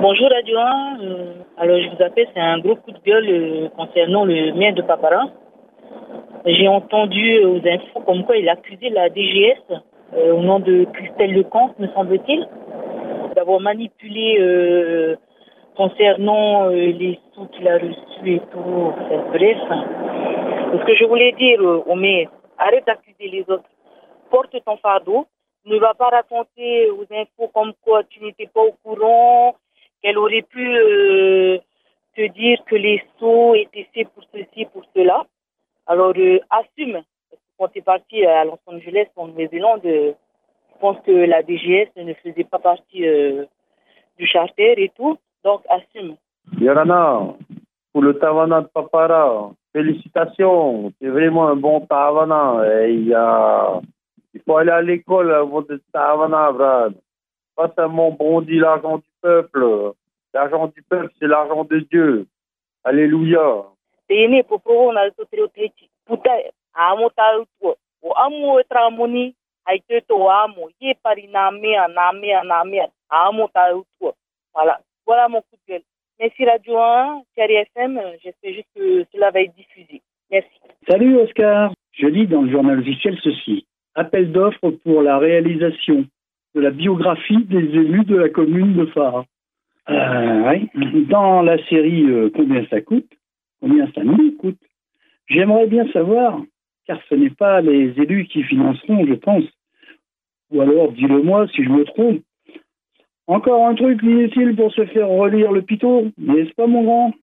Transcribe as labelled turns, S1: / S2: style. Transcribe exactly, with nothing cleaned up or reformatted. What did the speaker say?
S1: Bonjour Radio un, euh, alors je vous appelle, c'est un gros coup de gueule euh, concernant le maire de Papara. J'ai entendu euh, aux infos comme quoi il accusait la D G S, euh, au nom de Christelle Lecomte, me semble-t-il, d'avoir manipulé euh, concernant euh, les sous qu'il a reçus et tout. Enfin, bref. Ce que je voulais dire euh, au maire, arrête d'accuser les autres, porte ton fardeau, ne va pas raconter aux infos comme quoi tu n'étais pas au courant, qu'elle aurait pu euh, te dire que les sceaux étaient faits pour ceci, pour cela. Alors, euh, assume. Parce que quand tu es parti à Los Angeles, en Nouvelle-Zélande, euh, je pense que la D G S ne faisait pas partie euh, du charter et tout. Donc, assume.
S2: Yorana, pour le Tavana de Papara, félicitations. C'est vraiment un bon Tavana. Et il, y a... il faut aller à l'école avant de Tavana, Brad. Pas seulement bondi l'argent du peuple. L'argent du peuple, c'est l'argent de Dieu. Alléluia.
S1: Tene popo na totrio techi. Puta amo ta tu. O amo tramoni aite to amo. Ye pari na mea na mea na mea. Amo ta tu. Voilà. Voilà mon coup de gueule. Merci Radio un, Thierry F M. J'espère juste que cela va être diffusé. Merci.
S3: Salut Oscar. Je lis dans le journal officiel ceci. Appel d'offres pour la réalisation de la biographie des élus de la commune de Fara. Euh, ouais. Dans la série euh, Combien ça coûte, combien ça nous coûte, j'aimerais bien savoir, car ce n'est pas les élus qui financeront, je pense. Ou alors, dis-le-moi si je me trompe. Encore un truc inutile pour se faire relire le pitot, n'est-ce pas mon grand ?